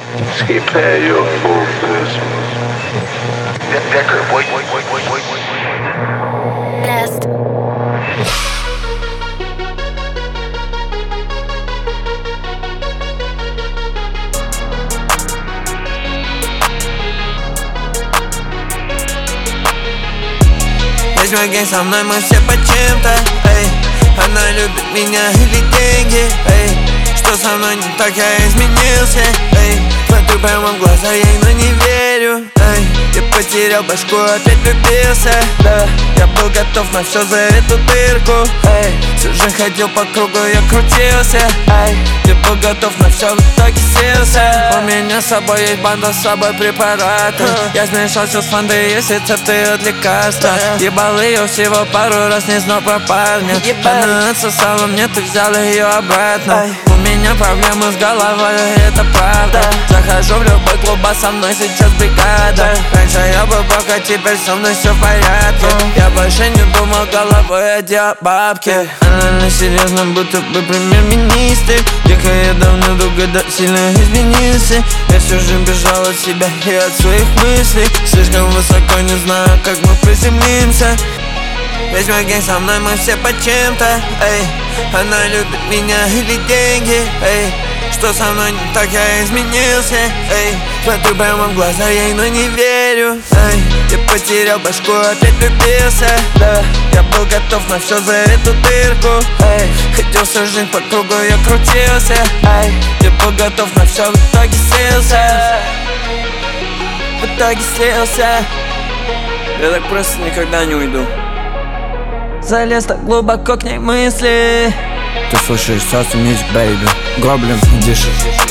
Prepare your focus. Decker, boy. Nest. Весь мой гейм со мной, мы все по чем-то, эй. Она любит меня или деньги, эй. Что со мной не так, я изменился, эй. Смотрю прямо в глаза ей, но не верю, эй. Я потерял башку, опять влюбился, да. Я был готов на все за эту дырку, эй. Всю жизнь ходил по кругу, я крутился, эй. Я был готов на все, в итоге селся. У меня с собой есть банда, с собой препараты. Я смешался с фандой, есть рецепты от лекарства. Ебал ее всего пару раз, не знал про парня. Она отсосала мне, ты взял ее обратно. У меня проблемы с головой, это правда. Захожу в любой клуб, а со мной сейчас бригада. Раньше я был брок, а теперь со мной все в порядке. Я больше не думал головой, а делал бабки. Она на серьезном, будто бы премьер-министр. Тихо, я давно дугада сильно изменился. Я всю жизнь бежал от себя и от своих мыслей. Слишком высоко, не знаю, как мы приземлимся. Весь мой гейм со мной, мы все по чем-то, эй. Она любит меня или деньги, эй. Что со мной не так, я изменился, эй. Смотрю прямо в глаза ей, но не верю, эй. Я потерял башку, опять влюбился, да. Я был готов на все за эту дырку, эй. Хотел всю жизнь по кругу, я крутился, эй. Я был готов на все, в итоге слился. В итоге слился. Я так просто никогда не уйду. Залез так глубоко к ней мысли. Ты слышишь, Sauce Music, baby. Гоблин, дышит.